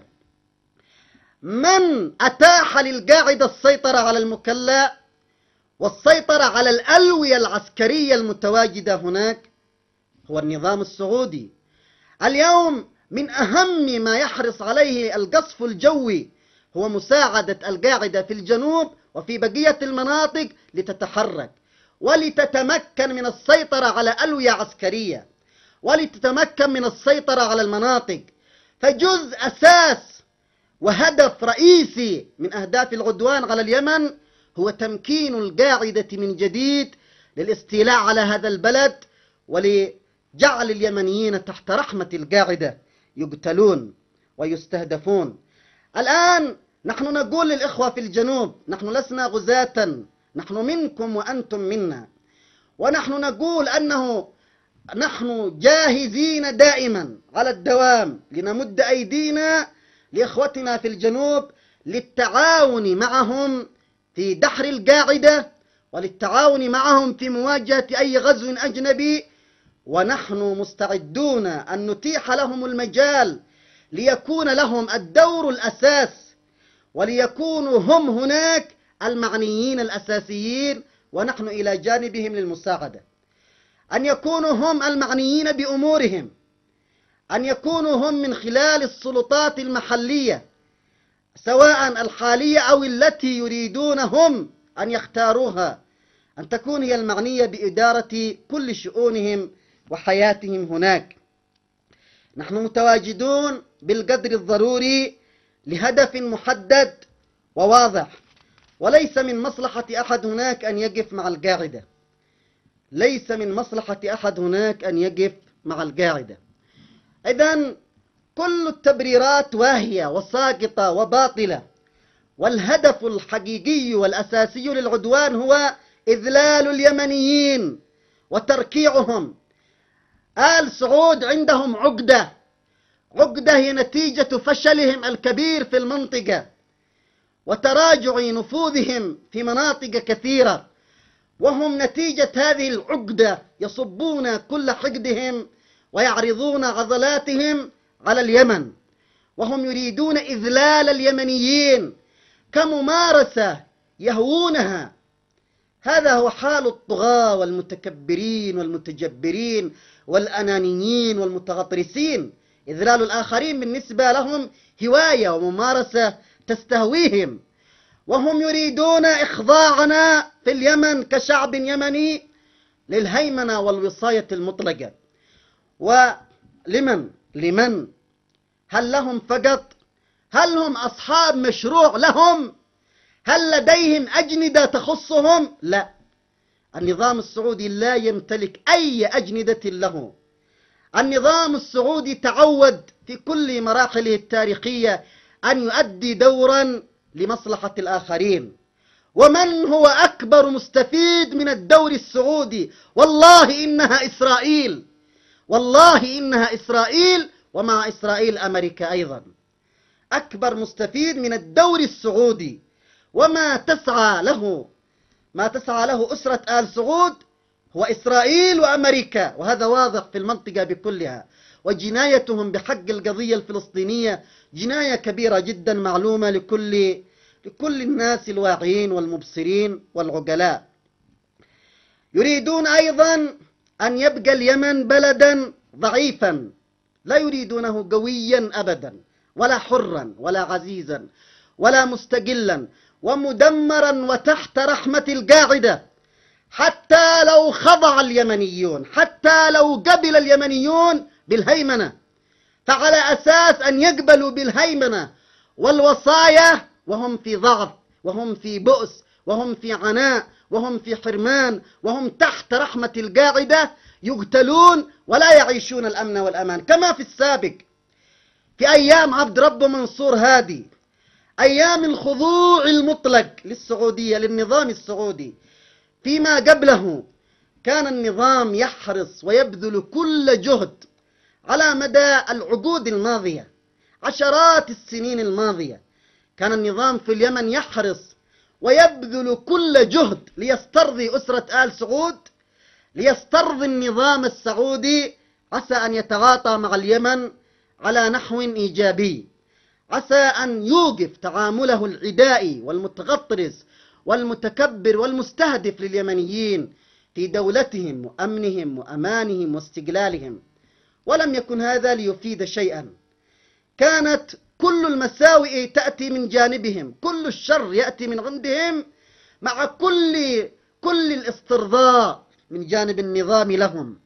من أتاح للقاعدة السيطرة على المكلا والسيطرة على الألوية العسكرية المتواجدة هناك هو النظام السعودي. اليوم من أهم ما يحرص عليه القصف الجوي هو مساعدة القاعدة في الجنوب وفي بقية المناطق لتتحرك ولتتمكن من السيطرة على ألوية عسكرية ولتتمكن من السيطرة على المناطق. فجزء أساس وهدف رئيسي من أهداف العدوان على اليمن هو تمكين القاعدة من جديد للاستيلاء على هذا البلد ولجعل اليمنيين تحت رحمة القاعدة يقتلون ويستهدفون. الآن نحن نقول للإخوة في الجنوب: نحن لسنا غزاة، نحن منكم وأنتم منا، ونحن نقول أنه نحن جاهزين دائما على الدوام لنمد أيدينا لإخوتنا في الجنوب للتعاون معهم في دحر القاعدة وللتعاون معهم في مواجهة أي غزو أجنبي، ونحن مستعدون أن نتيح لهم المجال ليكون لهم الدور الأساس وليكونوا هم هناك المعنيين الأساسيين ونحن إلى جانبهم للمساعدة، أن يكونوا هم المعنيين بأمورهم، أن يكونوا هم من خلال السلطات المحلية سواء الحالية أو التي يريدون هم أن يختاروها، أن تكون هي المعنية بإدارة كل شؤونهم وحياتهم هناك. نحن متواجدون بالقدر الضروري لهدف محدد وواضح، وليس من مصلحة أحد هناك أن يقف مع القاعدة، ليس من مصلحة أحد هناك أن يقف مع القاعدة. إذن كل التبريرات واهية وساقطة وباطلة، والهدف الحقيقي والأساسي للعدوان هو إذلال اليمنيين وتركيعهم. آل سعود عندهم عقدة، عقدة هي نتيجة فشلهم الكبير في المنطقة وتراجع نفوذهم في مناطق كثيرة، وهم نتيجة هذه العقدة يصبون كل حقدهم ويعرضون عضلاتهم على اليمن، وهم يريدون إذلال اليمنيين كممارسة يهوونها. هذا هو حال الطغاة والمتكبرين والمتجبرين والأنانيين والمتغطرسين. إذلال الآخرين بالنسبة لهم هواية وممارسة تستهويهم، وهم يريدون إخضاعنا في اليمن كشعب يمني للهيمنة والوصاية المطلقة. ولمن لمن هل لهم فقط؟ هل هم أصحاب مشروع لهم؟ هل لديهم أجندة تخصهم؟ لا، النظام السعودي لا يمتلك أي أجندة له. النظام السعودي تعود في كل مراحله التاريخية أن يؤدي دورا لمصلحة الآخرين. ومن هو أكبر مستفيد من الدور السعودي؟ والله إنها إسرائيل، والله إنها إسرائيل، ومع إسرائيل أمريكا أيضا. أكبر مستفيد من الدور السعودي وما تسعى له ما تسعى له أسرة آل سعود هو إسرائيل وأمريكا، وهذا واضح في المنطقة بكلها. وجنايتهم بحق القضية الفلسطينية جناية كبيرة جدا معلومة لكل لكل الناس الواعيين والمبصرين والعقلاء. يريدون أيضا أن يبقى اليمن بلدا ضعيفا، لا يريدونه قويا أبدا، ولا حرا ولا عزيزا ولا مستقلا، ومدمرا وتحت رحمة القاعدة. حتى لو خضع اليمنيون، حتى لو قبل اليمنيون بالهيمنة، فعلى أساس أن يقبلوا بالهيمنة والوصاية وهم في ضعف وهم في بؤس وهم في عناء وهم في حرمان وهم تحت رحمة القاعدة، يقتلون ولا يعيشون الأمن والأمان كما في السابق، في أيام عبد رب منصور هادي، أيام الخضوع المطلق للسعودية للنظام السعودي. فيما قبله كان النظام يحرص ويبذل كل جهد على مدى العقود الماضية، عشرات السنين الماضية، كان النظام في اليمن يحرص ويبذل كل جهد ليسترضي أسرة آل سعود، ليسترضي النظام السعودي، عسى أن يتعاطى مع اليمن على نحو إيجابي، عسى أن يوقف تعامله العدائي والمتغطرس والمتكبر والمستهدف لليمنيين في دولتهم وأمنهم وأمانهم واستقلالهم. ولم يكن هذا ليفيد شيئا. كانت كل المساوئ تأتي من جانبهم، كل الشر يأتي من عندهم، مع كل كل الاسترضاء من جانب النظام لهم.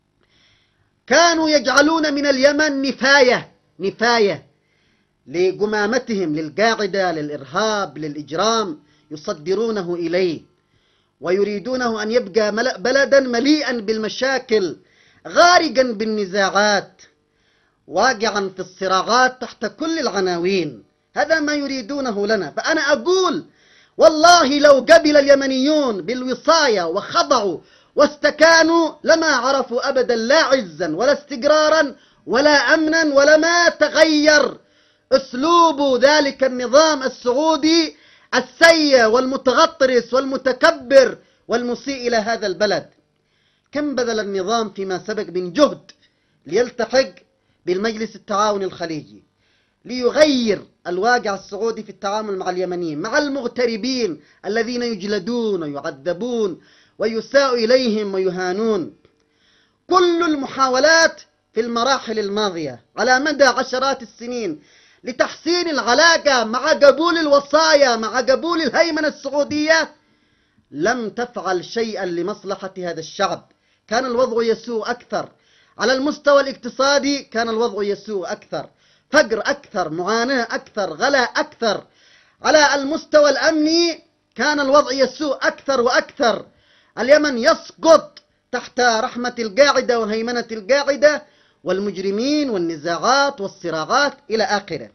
كانوا يجعلون من اليمن نفاية نفاية لقمامتهم للقاعدة، للإرهاب، للإجرام، يصدرونه إليه، ويريدونه أن يبقى بلدا مليئا بالمشاكل، غارقا بالنزاعات، واقعا في الصراعات تحت كل العناوين. هذا ما يريدونه لنا. فأنا أقول والله لو قبل اليمنيون بالوصاية وخضعوا واستكانوا لما عرفوا أبدا لا عزا ولا استقرارا ولا أمنا، ولما تغير أسلوب ذلك النظام السعودي السيء والمتغطرس والمتكبر والمسيء إلى هذا البلد. كم بذل النظام فيما سبق من جهد ليلتحق بالمجلس التعاون الخليجي، ليغير الواقع السعودي في التعامل مع اليمنيين، مع المغتربين الذين يجلدون ويعذبون ويساء إليهم ويهانون. كل المحاولات في المراحل الماضية على مدى عشرات السنين لتحسين العلاقة مع قبول الوصايا، مع قبول الهيمنة السعودية، لم تفعل شيئا لمصلحة هذا الشعب. كان الوضع يسوء أكثر. على المستوى الاقتصادي كان الوضع يسوء أكثر، فقر أكثر، معاناة أكثر، غلاء أكثر. على المستوى الأمني كان الوضع يسوء أكثر وأكثر. اليمن يسقط تحت رحمة القاعدة وهيمنة القاعدة والمجرمين والنزاعات والصراعات إلى آخره.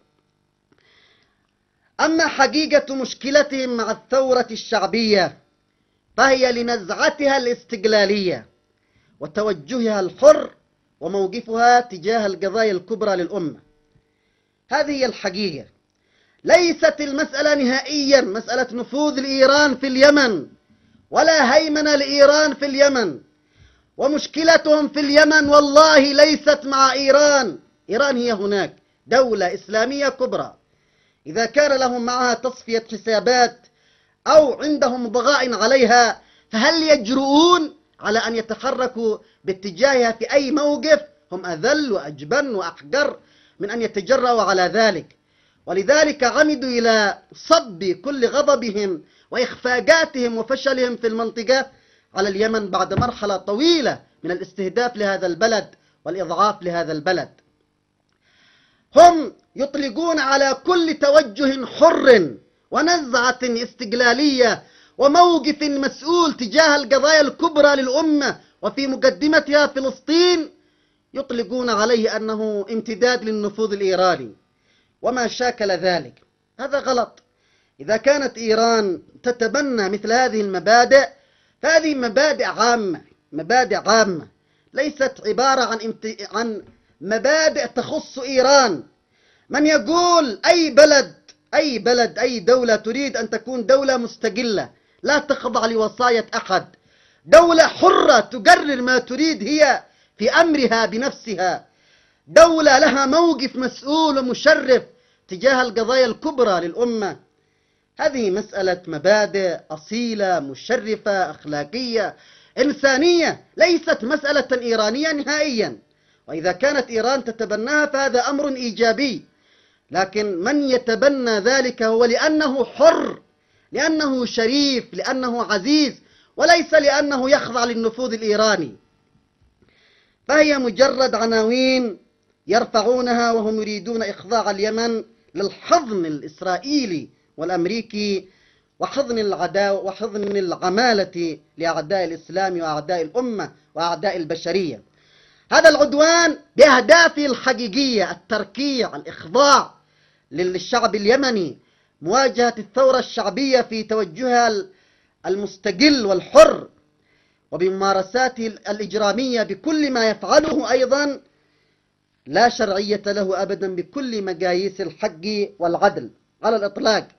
أما حقيقة مشكلتهم مع الثورة الشعبية فهي لنزعتها الاستقلالية وتوجهها الحر وموقفها تجاه القضايا الكبرى للأمة. هذه هي الحقيقة. ليست المسألة نهائيا مسألة نفوذ لإيران في اليمن ولا هيمنة لإيران في اليمن، ومشكلتهم في اليمن والله ليست مع إيران. إيران هي هناك دولة إسلامية كبرى، إذا كان لهم معها تصفية حسابات أو عندهم ضغائن عليها فهل يجرؤون على أن يتحركوا باتجاهها في أي موقف؟ هم أذل وأجبن وأحقر من أن يتجرؤوا على ذلك، ولذلك عمدوا إلى صب كل غضبهم وإخفاقاتهم وفشلهم في المنطقة على اليمن بعد مرحلة طويلة من الاستهداف لهذا البلد والإضعاف لهذا البلد. هم يطلقون على كل توجه حر ونزعة استقلالية وموقف مسؤول تجاه القضايا الكبرى للأمة وفي مقدمتها فلسطين، يطلقون عليه أنه امتداد للنفوذ الإيراني وما شاكل ذلك. هذا غلط. إذا كانت إيران تتبنى مثل هذه المبادئ فهذه مبادئ عامة، مبادئ عامة ليست عبارة عن, امت... عن مبادئ تخص إيران. من يقول أي بلد أي بلد أي دولة تريد أن تكون دولة مستقلة لا تخضع لوصاية أحد، دولة حرة تقرر ما تريد هي في أمرها بنفسها، دولة لها موقف مسؤول ومشرف تجاه القضايا الكبرى للأمة، هذه مسألة مبادئ أصيلة مشرفة أخلاقية إنسانية، ليست مسألة إيرانية نهائيا. وإذا كانت إيران تتبناها فهذا أمر إيجابي، لكن من يتبنى ذلك هو لأنه حر، لأنه شريف، لأنه عزيز، وليس لأنه يخضع للنفوذ الإيراني. فهي مجرد عناوين يرفعونها وهم يريدون إخضاع اليمن للحضن الإسرائيلي والأمريكي وحضن العداوة وحضن العمالة لأعداء الإسلام وأعداء الأمة وأعداء البشرية. هذا العدوان بأهدافه الحقيقية التركيع، الإخضاع للشعب اليمني، مواجهة الثورة الشعبية في توجهها المستقل والحر وبممارساته الإجرامية بكل ما يفعله، أيضا لا شرعية له أبدا بكل مقاييس الحق والعدل على الإطلاق.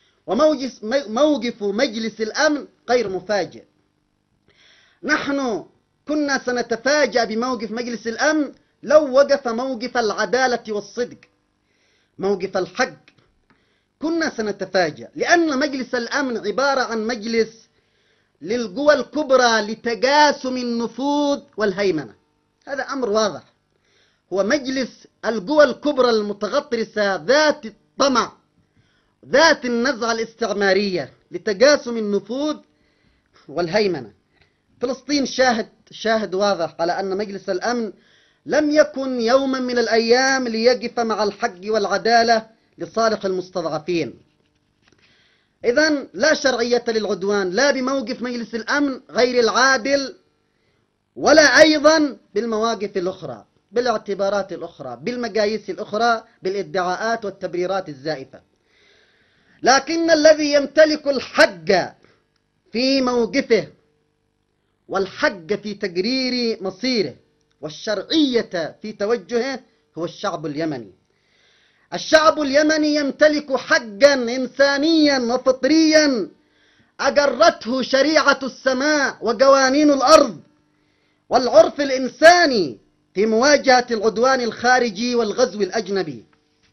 وموقف مجلس الأمن غير مفاجئ. نحن كنا سنتفاجأ بموقف مجلس الأمن لو وقف موقف العدالة والصدق، موقف الحق، كنا سنتفاجأ، لأن مجلس الأمن عبارة عن مجلس للقوى الكبرى لتقاسم النفوذ والهيمنة. هذا أمر واضح، هو مجلس القوى الكبرى المتغطرسة ذات الطمع ذات النزعة الاستعمارية لتقاسم النفوذ والهيمنة. فلسطين شاهد شاهد واضح على أن مجلس الأمن لم يكن يوما من الأيام ليقف مع الحق والعدالة لصالح المستضعفين. إذن لا شرعية للعدوان لا بموقف مجلس الأمن غير العادل ولا أيضا بالمواقف الأخرى، بالاعتبارات الأخرى، بالمقاييس الأخرى، بالادعاءات والتبريرات الزائفة. لكن الذي يمتلك الحق في موقفه والحق في تقرير مصيره والشرعية في توجهه هو الشعب اليمني. الشعب اليمني يمتلك حقا إنسانيا وفطريا أقرته شريعة السماء وقوانين الأرض والعرف الإنساني في مواجهة العدوان الخارجي والغزو الأجنبي.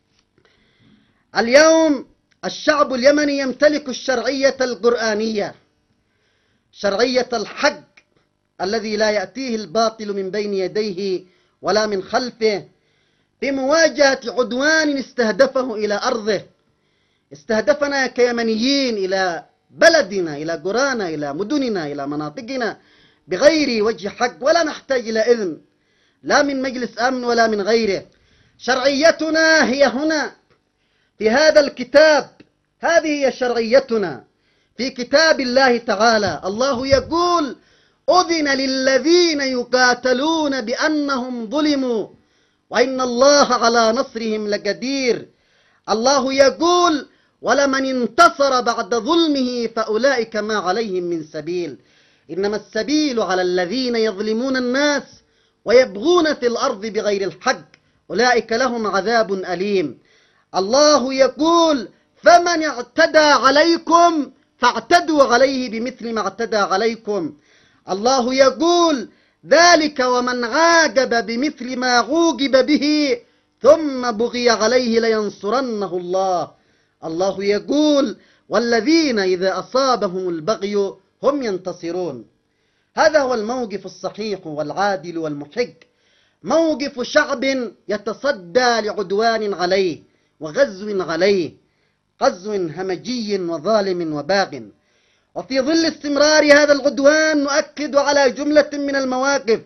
اليوم الشعب اليمني يمتلك الشرعية القرآنية، شرعية الحق الذي لا يأتيه الباطل من بين يديه ولا من خلفه، في مواجهة عدوان استهدفه إلى أرضه، استهدفنا كيمنيين إلى بلدنا، إلى قرانا، إلى مدننا، إلى مناطقنا بغير وجه حق، ولا نحتاج إلى إذن لا من مجلس أمن ولا من غيره. شرعيتنا هي هنا في هذا الكتاب، هذه هي شرعيتنا في كتاب الله تعالى. الله يقول: أذن للذين يقاتلون بأنهم ظلموا وإن الله على نصرهم لقدير. الله يقول ولمن انتصر بعد ظلمه فأولئك ما عليهم من سبيل، إنما السبيل على الذين يظلمون الناس ويبغون في الأرض بغير الحق أولئك لهم عذاب أليم. الله يقول فمن اعتدى عليكم فاعتدوا عليه بمثل ما اعتدى عليكم. الله يقول ذلك ومن عاقب بمثل ما عوقب به ثم بغي عليه لينصرنه الله. الله يقول والذين إذا أصابهم البغي هم ينتصرون. هذا هو الموقف الصحيح والعادل والمحق، موقف شعب يتصدى لعدوان عليه وغزو عليه، غزو همجي وظالم وباغ. وفي ظل استمرار هذا العدوان نؤكد على جملة من المواقف.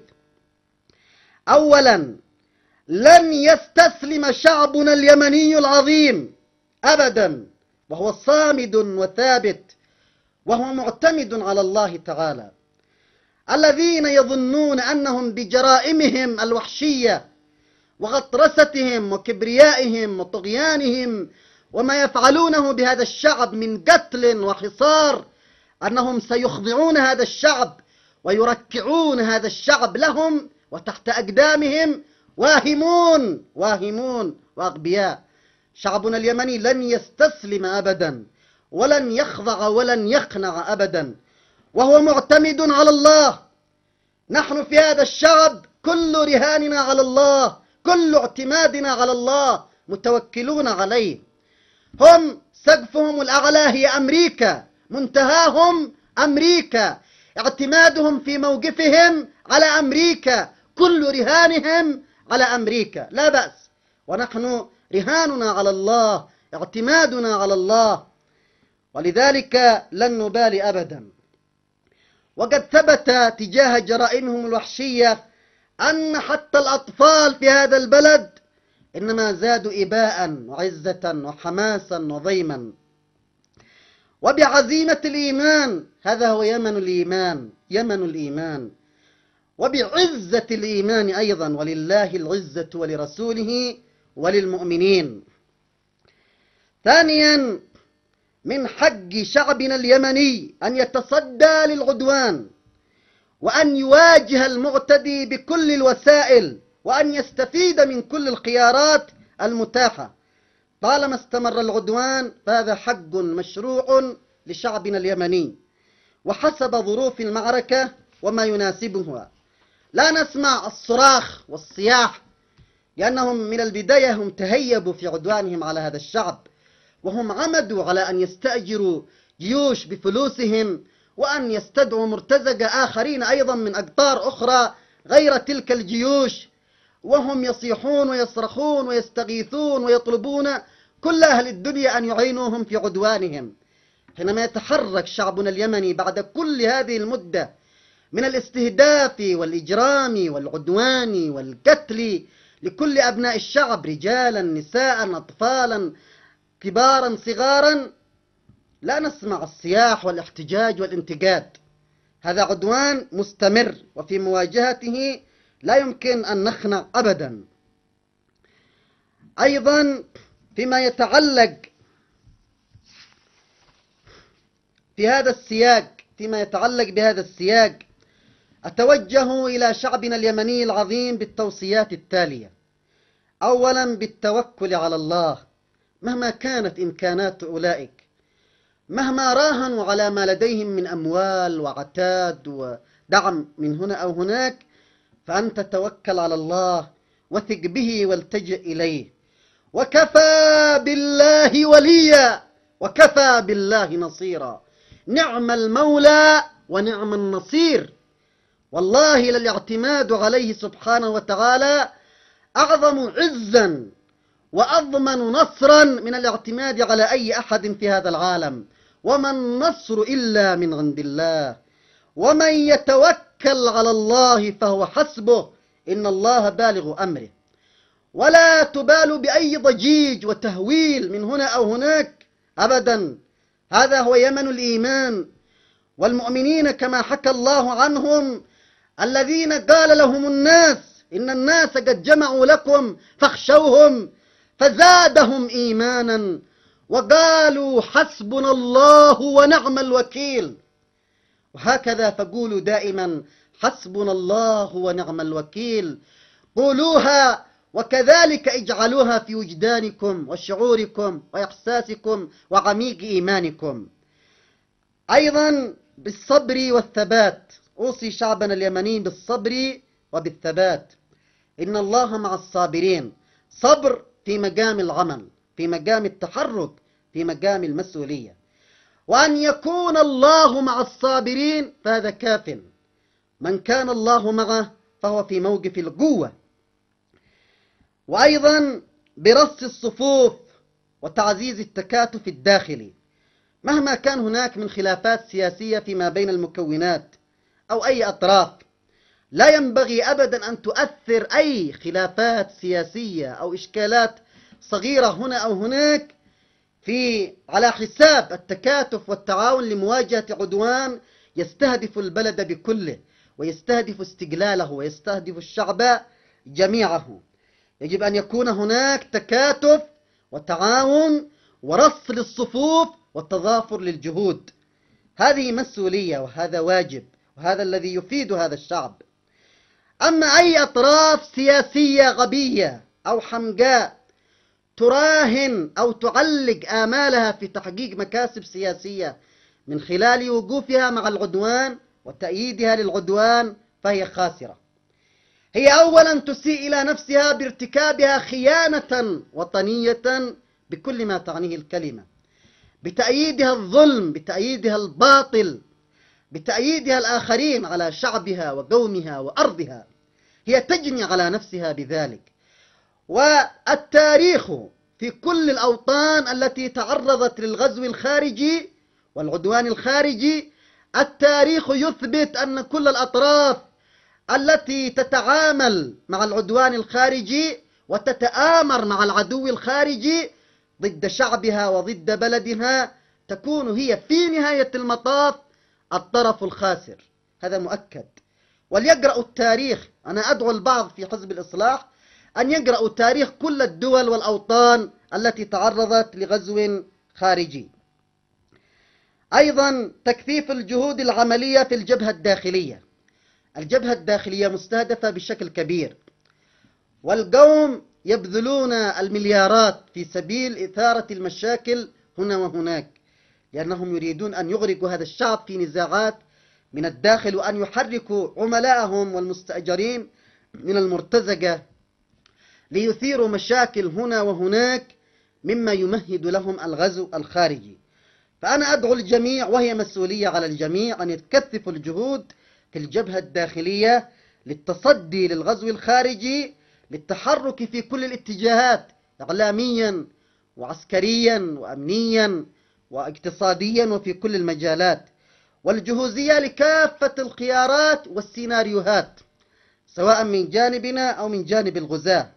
أولا، لن يستسلم شعبنا اليمني العظيم أبدا، وهو صامد وثابت وهو معتمد على الله تعالى. الذين يظنون أنهم بجرائمهم الوحشية وغطرستهم وكبريائهم وطغيانهم وما يفعلونه بهذا الشعب من قتل وحصار أنهم سيخضعون هذا الشعب ويركعون هذا الشعب لهم وتحت أقدامهم، واهمون واهمون وأغبياء. شعبنا اليمني لن يستسلم أبدا ولن يخضع ولن يقنع أبدا، وهو معتمد على الله. نحن في هذا الشعب كل رهاننا على الله، كل اعتمادنا على الله، متوكلون عليه. هم سقفهم الأعلى هي أمريكا، منتهاهم أمريكا، اعتمادهم في موقفهم على أمريكا، كل رهانهم على أمريكا، لا بأس. ونحن رهاننا على الله، اعتمادنا على الله، ولذلك لن نبالي أبدا. وقد ثبت تجاه جرائمهم الوحشية أن حتى الأطفال في هذا البلد إنما زادوا إباء وعزة وحماسا وضيما وبعزيمة الإيمان. هذا هو يمن الإيمان، يمن الإيمان، وبعزة الإيمان أيضا، ولله العزة ولرسوله وللمؤمنين. ثانيا، من حق شعبنا اليمني أن يتصدى للعدوان وأن يواجه المعتدي بكل الوسائل وأن يستفيد من كل الخيارات المتاحة. طالما استمر العدوان فهذا حق مشروع لشعبنا اليمني وحسب ظروف المعركة وما يناسبها. لا نسمع الصراخ والصياح، لأنهم من البداية هم تهيبوا في عدوانهم على هذا الشعب، وهم عمدوا على أن يستأجروا جيوش بفلوسهم وأن يستدعوا مرتزقة آخرين أيضا من أقطار أخرى غير تلك الجيوش، وهم يصيحون ويصرخون ويستغيثون ويطلبون كل أهل الدنيا أن يعينوهم في عدوانهم. حينما يتحرك شعبنا اليمني بعد كل هذه المدة من الاستهداف والإجرام والعدوان والقتل لكل أبناء الشعب، رجالا نساء أطفالا كبارا صغارا، لا نسمع الصياح والاحتجاج والانتقاد. هذا عدوان مستمر وفي مواجهته لا يمكن أن نخنع أبدا. أيضا فيما يتعلق في هذا السياق فيما يتعلق بهذا السياق أتوجه إلى شعبنا اليمني العظيم بالتوصيات التالية. أولا، بالتوكل على الله مهما كانت إمكانات أولئك، مهما راهنوا على ما لديهم من أموال وعتاد ودعم من هنا أو هناك، فأنت توكل على الله وثق به والتجئ إليه. وكفى بالله وليا وكفى بالله نصيرا. نعم المولى ونعم النصير. والله للاعتماد عليه سبحانه وتعالى أعظم عزا وأضمن نصرا من الاعتماد على أي أحد في هذا العالم. وما النصر إلا من عند الله، ومن يتوكل على الله فهو حسبه، إن الله بالغ أمره. ولا تبال بأي ضجيج وتهويل من هنا أو هناك أبدا. هذا هو يمن الإيمان، والمؤمنين كما حكى الله عنهم الذين قال لهم الناس إن الناس قد جمعوا لكم فاخشوهم فزادهم إيمانا وقالوا حسبنا الله ونعم الوكيل. وهكذا فقولوا دائما حسبنا الله ونعم الوكيل، قولوها وكذلك اجعلوها في وجدانكم وشعوركم وإحساسكم وعميق إيمانكم. أيضا بالصبر والثبات، أوصي شعبنا اليمني بالصبر وبالثبات، إن الله مع الصابرين. صبر في مقام العمل، في مقام التحرك، في مقام المسؤولية، وأن يكون الله مع الصابرين فهذا كاف. من كان الله معه فهو في موقف القوة. وأيضا برص الصفوف وتعزيز التكاتف الداخلي، مهما كان هناك من خلافات سياسية فيما بين المكونات أو أي أطراف، لا ينبغي أبدا أن تؤثر أي خلافات سياسية أو إشكالات صغيرة هنا أو هناك في على حساب التكاتف والتعاون لمواجهة عدوان يستهدف البلد بكله ويستهدف استقلاله ويستهدف الشعب جميعه. يجب أن يكون هناك تكاتف وتعاون ورص للصفوف والتضافر للجهود. هذه مسؤولية وهذا واجب، وهذا الذي يفيد هذا الشعب. أما أي أطراف سياسية غبية أو حمقاء تراهن أو تعلق آمالها في تحقيق مكاسب سياسية من خلال وقوفها مع العدوان وتأييدها للعدوان فهي خاسرة. هي أولا تسيء إلى نفسها بارتكابها خيانة وطنية بكل ما تعنيه الكلمة، بتأييدها الظلم، بتأييدها الباطل، بتأييدها الآخرين على شعبها وقومها وأرضها. هي تجني على نفسها بذلك. والتاريخ في كل الأوطان التي تعرضت للغزو الخارجي والعدوان الخارجي، التاريخ يثبت أن كل الأطراف التي تتعامل مع العدوان الخارجي وتتآمر مع العدو الخارجي ضد شعبها وضد بلدها تكون هي في نهاية المطاف الطرف الخاسر. هذا مؤكد. وليقرأوا التاريخ. أنا أدعو البعض في حزب الإصلاح أن يقرأوا تاريخ كل الدول والأوطان التي تعرضت لغزو خارجي. أيضا تكثيف الجهود العملية في الجبهة الداخلية. الجبهة الداخلية مستهدفة بشكل كبير، والقوم يبذلون المليارات في سبيل إثارة المشاكل هنا وهناك، لأنهم يريدون أن يغرقوا هذا الشعب في نزاعات من الداخل، وأن يحركوا عملائهم والمستأجرين من المرتزقة ليثيروا مشاكل هنا وهناك مما يمهد لهم الغزو الخارجي. فأنا أدعو الجميع، وهي مسؤولية على الجميع، أن يتكثفوا الجهود في الجبهة الداخلية للتصدي للغزو الخارجي، للتحرك في كل الاتجاهات، إعلاميا وعسكريا وأمنيا واقتصاديا وفي كل المجالات، والجهوزية لكافة الخيارات والسيناريوهات سواء من جانبنا أو من جانب الغزاة.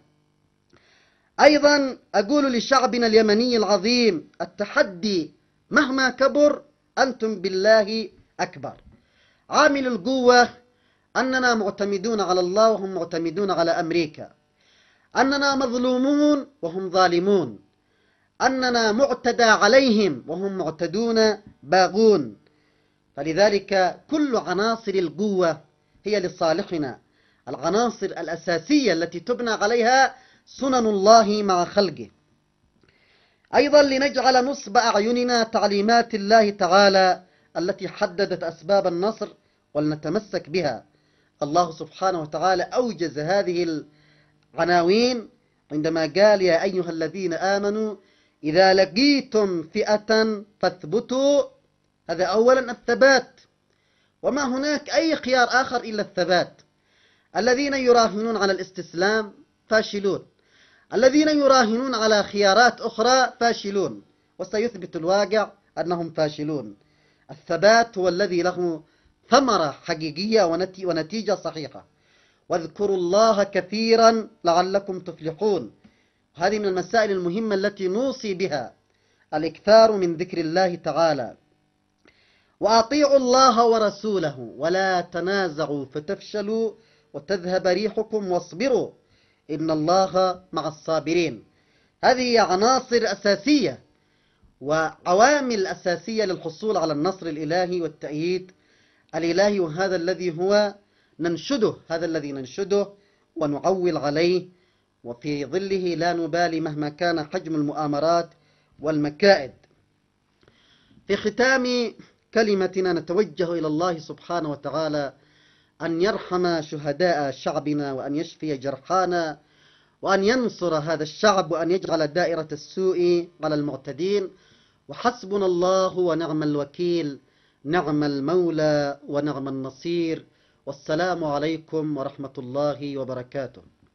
أيضا أقول لشعبنا اليمني العظيم: التحدي مهما كبر أنتم بالله أكبر. عامل القوة أننا معتمدون على الله وهم معتمدون على أمريكا، أننا مظلومون وهم ظالمون، أننا معتدى عليهم وهم معتدون باغون. فلذلك كل عناصر القوة هي لصالحنا، العناصر الأساسية التي تبنى عليها سنن الله مع خلقه. أيضا لنجعل نصب أعيننا تعليمات الله تعالى التي حددت أسباب النصر ولنتمسك بها. الله سبحانه وتعالى أوجز هذه العناوين عندما قال: يا أيها الذين آمنوا إذا لقيتم فئة فاثبتوا. هذا أولا الثبات، وما هناك أي خيار آخر إلا الثبات. الذين يراهنون على الاستسلام فاشلون، الذين يراهنون على خيارات أخرى فاشلون، وسيثبت الواقع أنهم فاشلون. الثبات هو الذي له ثمرة حقيقية ونتيجة صحيحة. واذكروا الله كثيرا لعلكم تفلحون. هذه من المسائل المهمة التي نوصي بها، الإكثار من ذكر الله تعالى. وأطيعوا الله ورسوله ولا تنازعوا فتفشلوا وتذهب ريحكم واصبروا إن الله مع الصابرين. هذه عناصر أساسية وعوامل أساسية للحصول على النصر الإلهي والتأييد الإلهي، وهذا الذي هو ننشده هذا الذي ننشده ونعول عليه، وفي ظله لا نبالي مهما كان حجم المؤامرات والمكائد. في ختام كلمتنا نتوجه إلى الله سبحانه وتعالى أن يرحم شهداء شعبنا وأن يشفي جرحانا وأن ينصر هذا الشعب وأن يجعل دائرة السوء على المعتدين. وحسبنا الله ونعم الوكيل، نعم المولى ونعم النصير. والسلام عليكم ورحمة الله وبركاته.